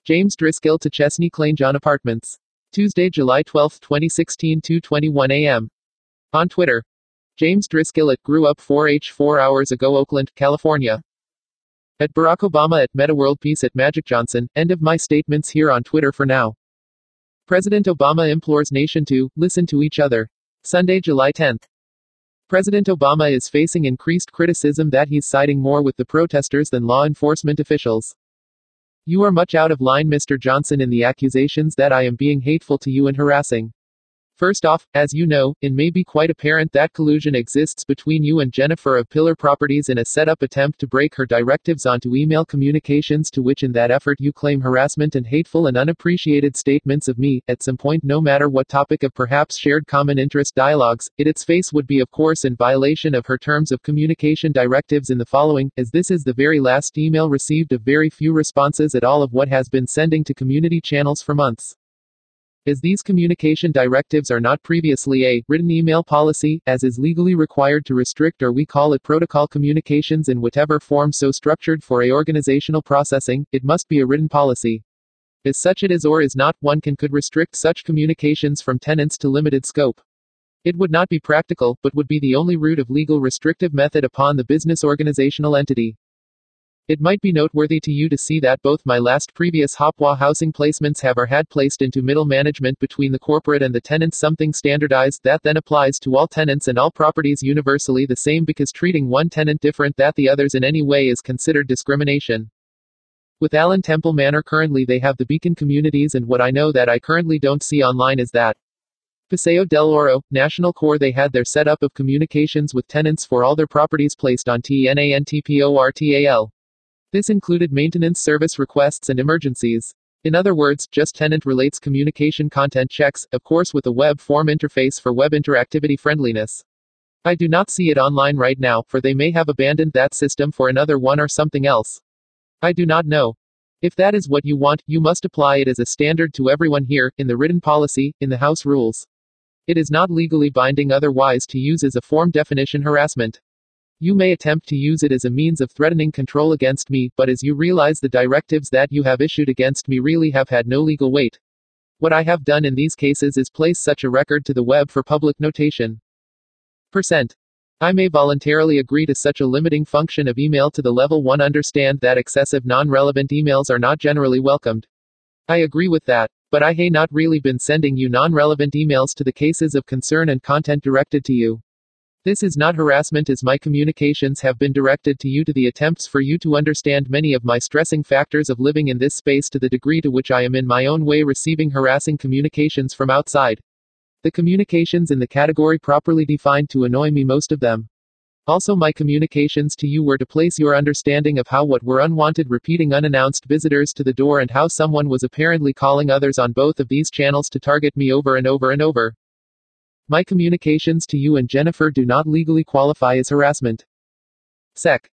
James Driscoll to Chesney Claiborne Apartments. Tuesday, July 12, 2016, 2:21 a.m. On Twitter. James Driscoll at grew up 4H 4 hours ago, Oakland, California. At Barack Obama at Meta World Peace at Magic Johnson. End of my statements here on Twitter for now. President Obama implores nation to listen to each other. Sunday, July 10th. President Obama is facing increased criticism that he's siding more with the protesters than law enforcement officials. You are much out of line, Mr. Johnson, in the accusations that I am being hateful to you and harassing. First off, as you know, it may be quite apparent that collusion exists between you and Jennifer of Pillar Properties in a set-up attempt to break her directives onto email communications, to which in that effort you claim harassment and hateful and unappreciated statements of me, at some point, no matter what topic of perhaps shared common interest dialogues. Its face would be of course in violation of her terms of communication directives in the following, as this is the very last email received of very few responses at all of what has been sending to community channels for months. As these communication directives are not previously a written email policy, as is legally required to restrict, or we call it protocol communications in whatever form so structured for a organizational processing, it must be a written policy. As such it is or is not, one could restrict such communications from tenants to limited scope. It would not be practical, but would be the only route of legal restrictive method upon the business organizational entity. It might be noteworthy to you to see that both my last previous Hopwa housing placements have or had placed into middle management between the corporate and the tenants something standardized that then applies to all tenants and all properties universally the same, because treating one tenant different than the others in any way is considered discrimination. With Allen Temple Manor currently they have the Beacon Communities, and what I know that I currently don't see online is that Paseo del Oro, National Core, they had their setup of communications with tenants for all their properties placed on TNANTPORTAL. This included maintenance service requests and emergencies. In other words, just tenant relates communication content checks, of course with a web form interface for web interactivity friendliness. I do not see it online right now, for they may have abandoned that system for another one or something else. I do not know. If that is what you want, you must apply it as a standard to everyone here, in the written policy, in the House rules. It is not legally binding otherwise to use as a form definition harassment. You may attempt to use it as a means of threatening control against me, but as you realize the directives that you have issued against me really have had no legal weight. What I have done in these cases is place such a record to the web for public notation. I may voluntarily agree to such a limiting function of email to the level 1. Understand that excessive non-relevant emails are not generally welcomed. I agree with that, but I have not really been sending you non-relevant emails to the cases of concern and content directed to you. This is not harassment, as my communications have been directed to you to the attempts for you to understand many of my stressing factors of living in this space to the degree to which I am in my own way receiving harassing communications from outside. The communications in the category properly defined to annoy me, most of them. Also my communications to you were to place your understanding of how what were unwanted repeating unannounced visitors to the door, and how someone was apparently calling others on both of these channels to target me over and over and over. My communications to you and Jennifer do not legally qualify as harassment. Sec.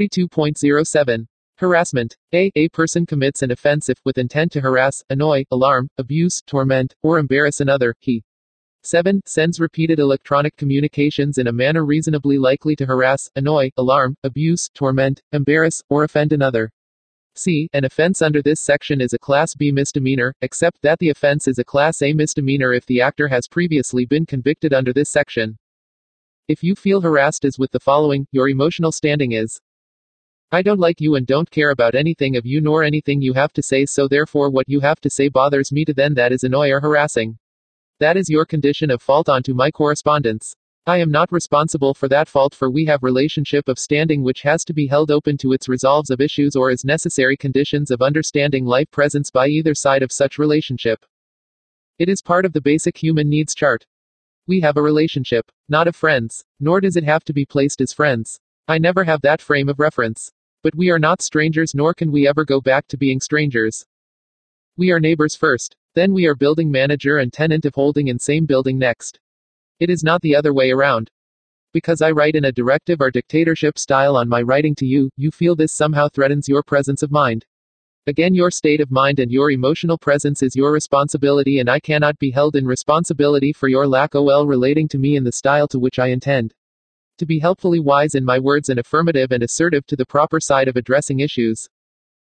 42.07. Harassment. A person commits an offense if, with intent to harass, annoy, alarm, abuse, torment, or embarrass another, he 7. Sends repeated electronic communications in a manner reasonably likely to harass, annoy, alarm, abuse, torment, embarrass, or offend another. C. An offense under this section is a Class B misdemeanor, except that the offense is a Class A misdemeanor if the actor has previously been convicted under this section. If you feel harassed as with the following, your emotional standing is: I don't like you and don't care about anything of you nor anything you have to say, so therefore what you have to say bothers me to then that is annoy or harassing. That is your condition of fault onto my correspondence. I am not responsible for that fault, for we have relationship of standing which has to be held open to its resolves of issues or as necessary conditions of understanding life presence by either side of such relationship. It is part of the basic human needs chart. We have a relationship, not of friends, nor does it have to be placed as friends. I never have that frame of reference. But we are not strangers, nor can we ever go back to being strangers. We are neighbors first, then we are building manager and tenant of holding in same building next. It is not the other way around. Because I write in a directive or dictatorship style on my writing to you, you feel this somehow threatens your presence of mind. Again, your state of mind and your emotional presence is your responsibility, and I cannot be held in responsibility for your lack of relating to me in the style to which I intend to be helpfully wise in my words and affirmative and assertive to the proper side of addressing issues.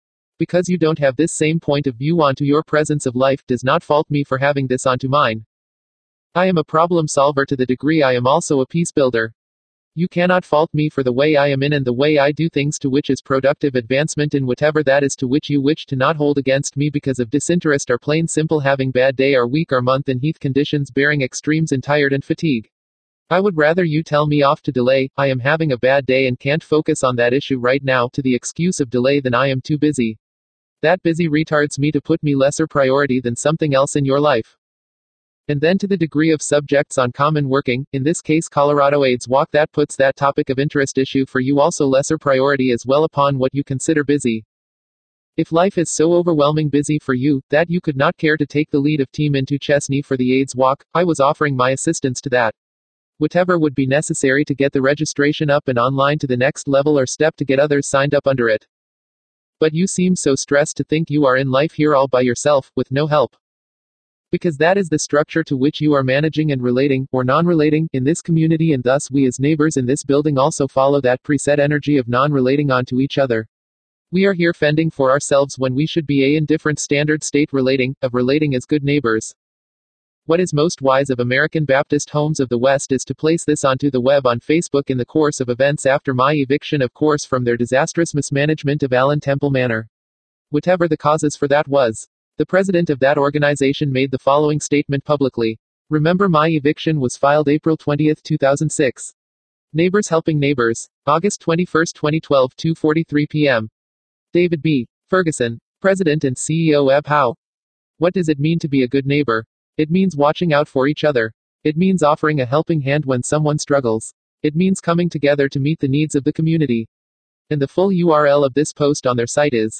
Because you don't have this same point of view onto your presence of life does not fault me for having this onto mine. I am a problem solver to the degree I am also a peace builder. You cannot fault me for the way I am in and the way I do things, to which is productive advancement in whatever that is to which you wish to not hold against me because of disinterest or plain simple having bad day or week or month in heath conditions bearing extremes and tired and fatigue. I would rather you tell me off to delay, I am having a bad day and can't focus on that issue right now, to the excuse of delay, than I am too busy. That busy retards me to put me lesser priority than something else in your life. And then to the degree of subjects on common working, in this case Colorado AIDS Walk, that puts that topic of interest issue for you also lesser priority as well upon what you consider busy. If life is so overwhelming busy for you, that you could not care to take the lead of Team Into Chesney for the AIDS Walk, I was offering my assistance to that. Whatever would be necessary to get the registration up and online to the next level or step to get others signed up under it. But you seem so stressed to think you are in life here all by yourself, with no help. Because that is the structure to which you are managing and relating, or non-relating, in this community, and thus we as neighbors in this building also follow that preset energy of non-relating onto each other. We are here fending for ourselves when we should be in different standard state relating, of relating as good neighbors. What is most wise of American Baptist Homes of the West is to place this onto the web on Facebook in the course of events after my eviction, of course, from their disastrous mismanagement of Allen Temple Manor. Whatever the causes for that was. The president of that organization made the following statement publicly. Remember, my eviction was filed April 20, 2006. Neighbors helping neighbors. August 21, 2012, 2:43 p.m. David B. Ferguson, President and CEO Ebb How. What does it mean to be a good neighbor? It means watching out for each other. It means offering a helping hand when someone struggles. It means coming together to meet the needs of the community. And the full URL of this post on their site is ...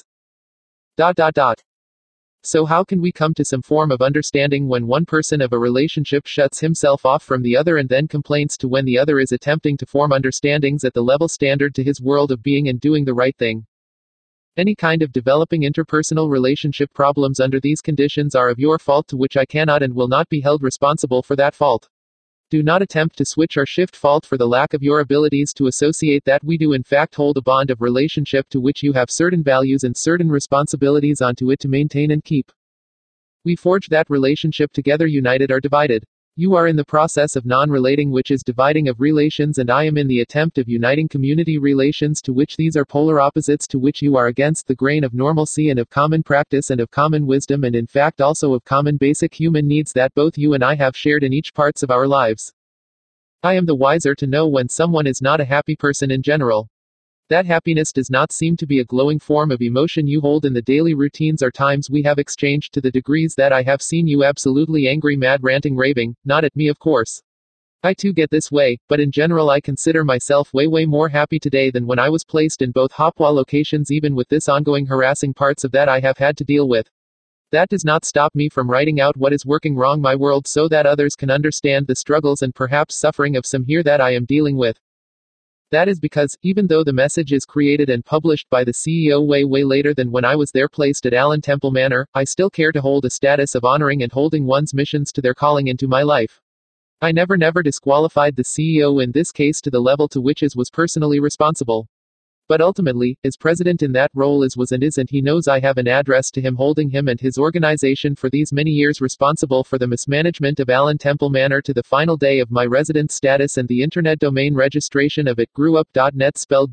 So how can we come to some form of understanding when one person of a relationship shuts himself off from the other and then complains to when the other is attempting to form understandings at the level standard to his world of being and doing the right thing? Any kind of developing interpersonal relationship problems under these conditions are of your fault, to which I cannot and will not be held responsible for that fault. Do not attempt to switch or shift fault for the lack of your abilities to associate that we do in fact hold a bond of relationship to which you have certain values and certain responsibilities onto it to maintain and keep. We forge that relationship together, united or divided. You are in the process of non-relating, which is dividing of relations, and I am in the attempt of uniting community relations, to which these are polar opposites, to which you are against the grain of normalcy and of common practice and of common wisdom, and in fact also of common basic human needs that both you and I have shared in each parts of our lives. I am the wiser to know when someone is not a happy person in general. That happiness does not seem to be a glowing form of emotion you hold in the daily routines or times we have exchanged, to the degrees that I have seen you absolutely angry, mad, ranting, raving, not at me of course. I too get this way, but in general I consider myself way more happy today than when I was placed in both Hopwa locations, even with this ongoing harassing parts of that I have had to deal with. That does not stop me from writing out what is working wrong my world, so that others can understand the struggles and perhaps suffering of some here that I am dealing with. That is because, even though the message is created and published by the CEO way later than when I was there placed at Allen Temple Manor, I still care to hold a status of honoring and holding one's missions to their calling into my life. I never disqualified the CEO in this case to the level to which was personally responsible. But ultimately, as president in that role was and he knows I have an address to him holding him and his organization for these many years responsible for the mismanagement of Allen Temple Manor to the final day of my residence status and the internet domain registration of it, grewup.net, spelled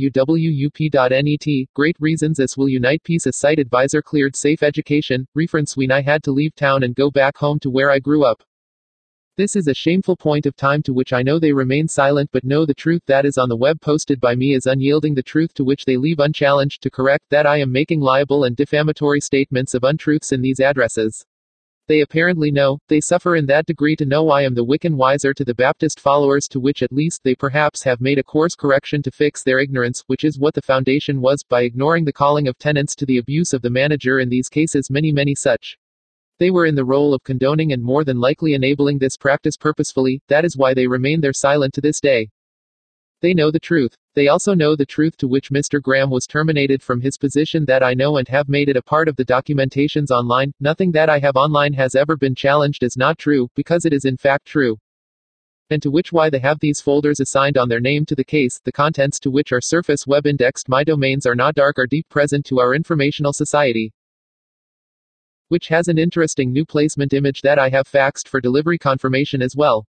gruwup.net. Great reasons as will unite peace, a site advisor cleared safe education, reference when I had to leave town and go back home to where I grew up. This is a shameful point of time to which I know they remain silent, but know the truth that is on the web posted by me is unyielding, the truth to which they leave unchallenged to correct that I am making liable and defamatory statements of untruths in these addresses. They apparently know, they suffer in that degree to know I am the Wiccan wiser to the Baptist followers, to which at least they perhaps have made a course correction to fix their ignorance, which is what the foundation was, by ignoring the calling of tenants to the abuse of the manager in these cases, many such. They were in the role of condoning and more than likely enabling this practice purposefully, that is why they remain there silent to this day. They know the truth. They also know the truth to which Mr. Graham was terminated from his position, that I know and have made it a part of the documentations online. Nothing that I have online has ever been challenged as not true, because it is in fact true. and to which why they have these folders assigned on their name to the case, the contents to which are surface web indexed. My domains are not dark or deep present to our informational society, which has an interesting new placement image that I have faxed for delivery confirmation as well.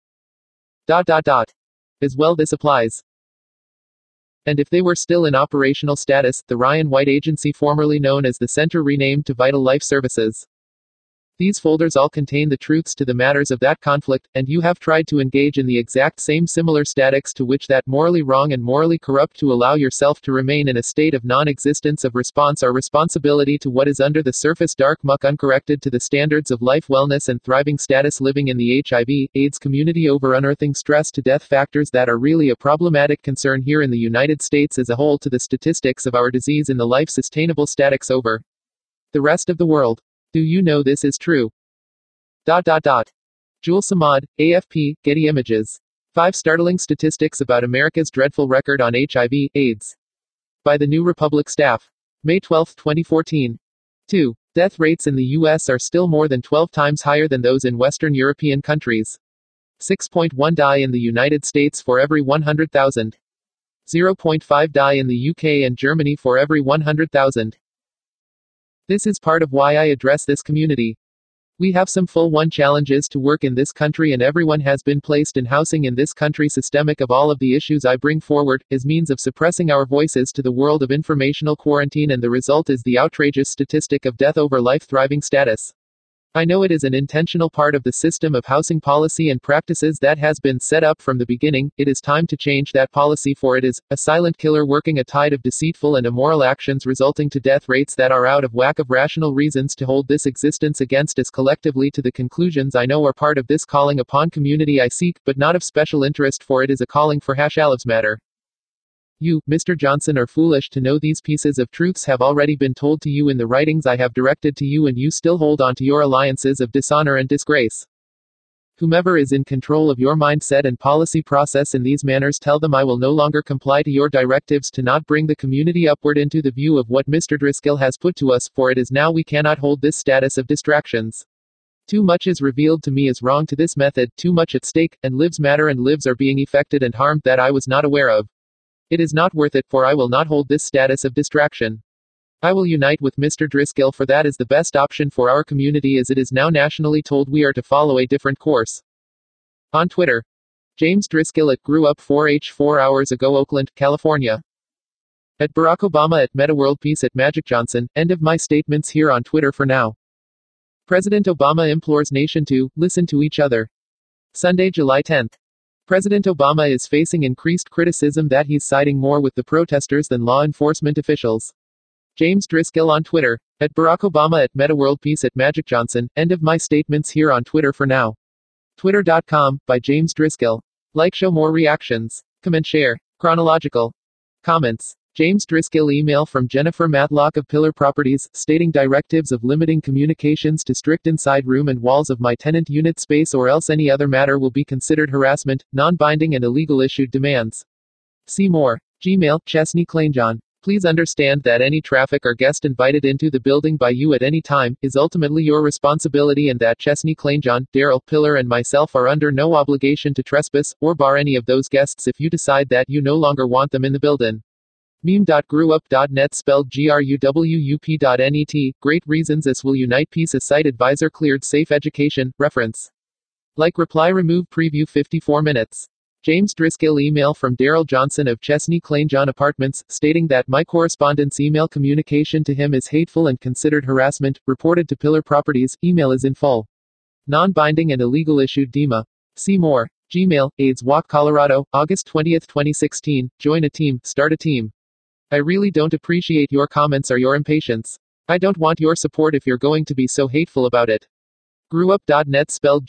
As well this applies. And if they were still in operational status, the Ryan White Agency, formerly known as the Center, renamed to Vital Life Services. These folders all contain the truths to the matters of that conflict, and you have tried to engage in the exact same similar statics to which that morally wrong and morally corrupt to allow yourself to remain in a state of non-existence of response or responsibility to what is under the surface dark muck uncorrected to the standards of life, wellness and thriving status living in the HIV, AIDS community over unearthing stress to death factors that are really a problematic concern here in the United States as a whole to the statistics of our disease in the life sustainable statics over the rest of the world. Do you know this is true? Jul Samad, AFP, Getty Images. 5 startling statistics about America's dreadful record on HIV, AIDS. By the New Republic staff. May 12, 2014. 2. Death rates in the U.S. are still more than 12 times higher than those in Western European countries. 6.1 die in the United States for every 100,000. 0.5 die in the UK and Germany for every 100,000. This is part of why I address this community. We have some full-on challenges to work in this country, and everyone has been placed in housing in this country systemic of all of the issues I bring forward, as means of suppressing our voices to the world of informational quarantine, and the result is the outrageous statistic of death over life thriving status. I know it is an intentional part of the system of housing policy and practices that has been set up from the beginning. It is time to change that policy, for it is a silent killer working a tide of deceitful and immoral actions resulting to death rates that are out of whack of rational reasons to hold this existence against us collectively to the conclusions I know are part of this calling upon community I seek, but not of special interest, for it is a calling for lives matter. You, Mr. Johnson, are foolish to know these pieces of truths have already been told to you in the writings I have directed to you, and you still hold on to your alliances of dishonor and disgrace. Whomever is in control of your mindset and policy process in these manners, tell them I will no longer comply to your directives to not bring the community upward into the view of what Mr. Driscoll has put to us, for it is now we cannot hold this status of distractions. Too much is revealed to me as wrong to this method, too much at stake, and lives matter, and lives are being affected and harmed that I was not aware of. It is not worth it, for I will not hold this status of distraction. I will unite with Mr. Driscoll, for that is the best option for our community, as it is now nationally told we are to follow a different course. On Twitter. James Driscoll at grew up 4 hours ago, Oakland, California. At Barack Obama at Meta World Peace at Magic Johnson. End of my statements here on Twitter for now. President Obama implores nation to listen to each other. Sunday, July 10th. President Obama is facing increased criticism that he's siding more with the protesters than law enforcement officials. James Driscoll on Twitter. At Barack Obama at Meta World Peace at Magic Johnson. End of my statements here on Twitter for now. Twitter.com, by James Driscoll. Like, show more reactions. Comment, share. Chronological. Comments. James Driscoll email from Jennifer Matlock of Pillar Properties, stating directives of limiting communications to strict inside room and walls of my tenant unit space, or else any other matter will be considered harassment, non-binding and illegal. Issued demands. See more. Gmail, Chesney Kleinjohn. Please understand that any traffic or guest invited into the building by you at any time is ultimately your responsibility, and that Chesney Kleinjohn, Daryl Pillar and myself are under no obligation to trespass or bar any of those guests if you decide that you no longer want them in the building. Meme.grewup.net, spelled GRUWUP.net. Great reasons this will unite. Peace. A site advisor cleared. Safe education. Reference. Like, reply, remove, preview. 54 minutes. James Driscoll email from Daryl Johnson of Chesney Kleinjohn Apartments, stating that my correspondent's email communication to him is hateful and considered harassment, reported to Pillar Properties. Email is in full non-binding and illegal. Issued DEMA. See more. Gmail, AIDS Walk, Colorado, August 20, 2016. Join a team, start a team. I really don't appreciate your comments or your impatience. I don't want your support if you're going to be so hateful about it. Grewup.net, spelled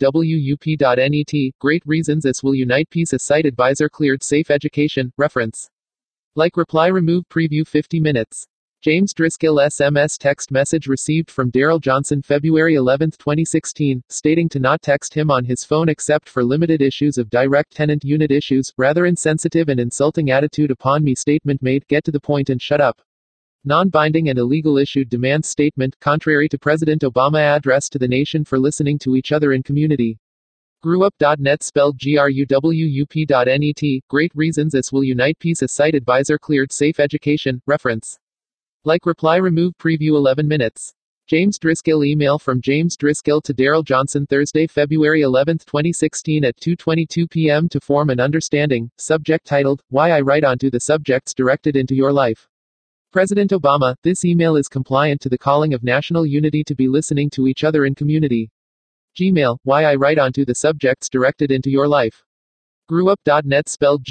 GRUWUP.net. Great reasons this will unite. Peace. A site advisor cleared. Safe education. Reference. Like, reply, remove, preview. 50 minutes. James Driscoll SMS text message received from Daryl Johnson February 11, 2016, stating to not text him on his phone except for limited issues of direct tenant unit issues. Rather insensitive and insulting attitude upon me. Statement made. Get to the point and shut up. Non-binding and illegal. Issued demand statement, contrary to President Obama address to the nation for listening to each other in community. GrewUp.net spelled GRUWUP.net. Great reasons this will unite piece. A site advisor cleared safe education. Reference. Like reply remove preview 11 minutes. James Driscoll. Email from James Driscoll to Daryl Johnson Thursday, February 11, 2016 at 2:22 p.m. to form an understanding. Subject titled, Why I Write Onto the Subjects Directed into Your Life. President Obama, this email is compliant to the calling of national unity to be listening to each other in community. Gmail, Why I Write Onto the Subjects Directed into Your Life. GrewUp.net spelled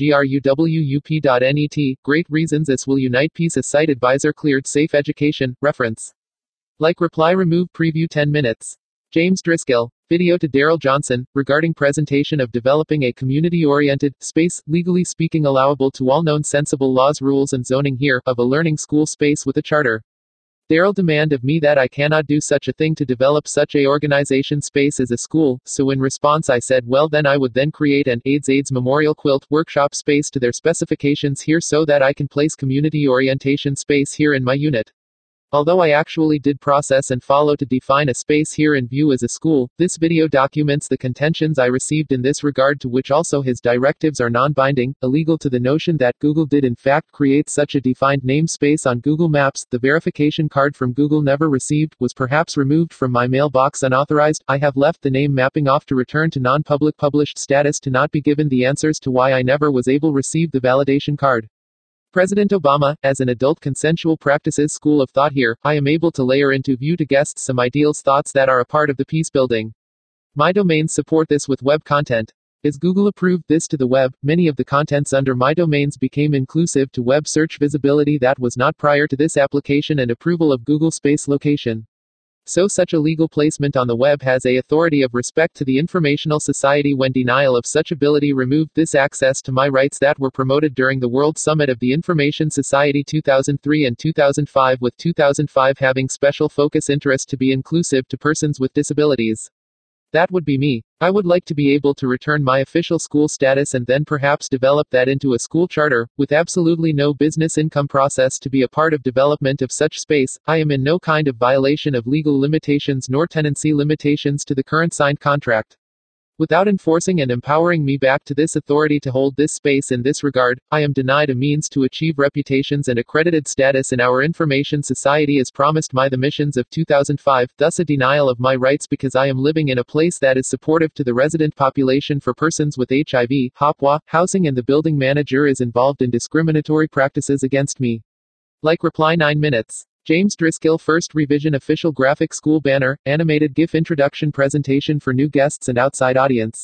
GRUWUP.net. Great reasons this will unite piece. A site advisor cleared safe education. Reference. Like reply remove preview 10 minutes. James Driscoll. Video to Daryl Johnson, regarding presentation of developing a community-oriented space, legally speaking allowable to all known sensible laws, rules and zoning here, of a learning school space with a charter. Daryl demand of me that I cannot do such a thing to develop such a organization space as a school, so in response I said well then I would then create an AIDS Memorial Quilt workshop space to their specifications here so that I can place community orientation space here in my unit. Although I actually did process and follow to define a space here in view as a school, this video documents the contentions I received in this regard, to which also his directives are non-binding, illegal to the notion that Google did in fact create such a defined namespace on Google Maps. The verification card from Google never received, was perhaps removed from my mailbox unauthorized. I have left the name mapping off to return to non-public published status to not be given the answers to why I never was able to receive the validation card. President Obama, as an adult consensual practices school of thought here, I am able to layer into view to guests some ideals thoughts that are a part of the peace building. My domains support this with web content. As Google approved this to the web, many of the contents under my domains became inclusive to web search visibility that was not prior to this application and approval of Google Space Location. So such a legal placement on the web has a authority of respect to the informational society when denial of such ability removed this access to my rights that were promoted during the World Summit of the Information Society 2003 and 2005, with 2005 having special focus interest to be inclusive to persons with disabilities. That would be me. I would like to be able to return my official school status and then perhaps develop that into a school charter, with absolutely no business income process to be a part of development of such space. I am in no kind of violation of legal limitations nor tenancy limitations to the current signed contract. Without enforcing and empowering me back to this authority to hold this space in this regard, I am denied a means to achieve reputations and accredited status in our information society as promised by the missions of 2005, thus a denial of my rights because I am living in a place that is supportive to the resident population for persons with HIV, HOPWA, housing, and the building manager is involved in discriminatory practices against me. Like reply 9 minutes. James Driscoll First Revision Official Graphic School Banner, Animated GIF Introduction Presentation for New Guests and Outside Audience.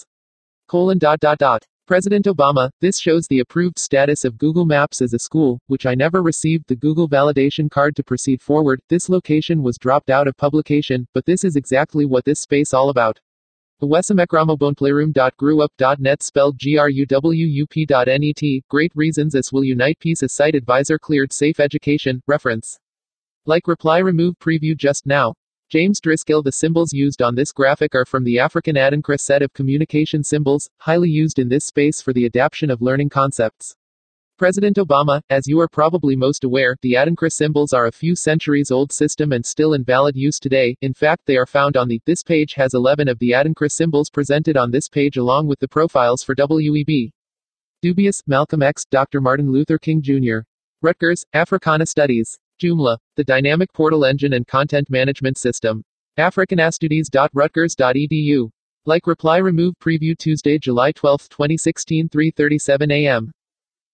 President Obama, this shows the approved status of Google Maps as a school, which I never received the Google validation card to proceed forward. This location was dropped out of publication, but this is exactly what this space all about. Playroom.grewup.net spelled GRUWUP.net. Great reasons this will unite piece. A site advisor cleared safe education. Reference. Like reply remove preview just now. James Driscoll. The symbols used on this graphic are from the African Adinkra set of communication symbols, highly used in this space for the adaptation of learning concepts. President Obama, as you are probably most aware, the Adinkra symbols are a few centuries old system and still in valid use today. In fact, they are found on this page has 11 of the Adinkra symbols presented on this page along with the profiles for W.E.B. Dubious, Malcolm X, Dr. Martin Luther King Jr. Rutgers, Africana Studies. Joomla, the dynamic portal engine and content management system. africanastudies.rutgers.edu. Like reply remove preview Tuesday, July 12, 2016 3:37 a.m.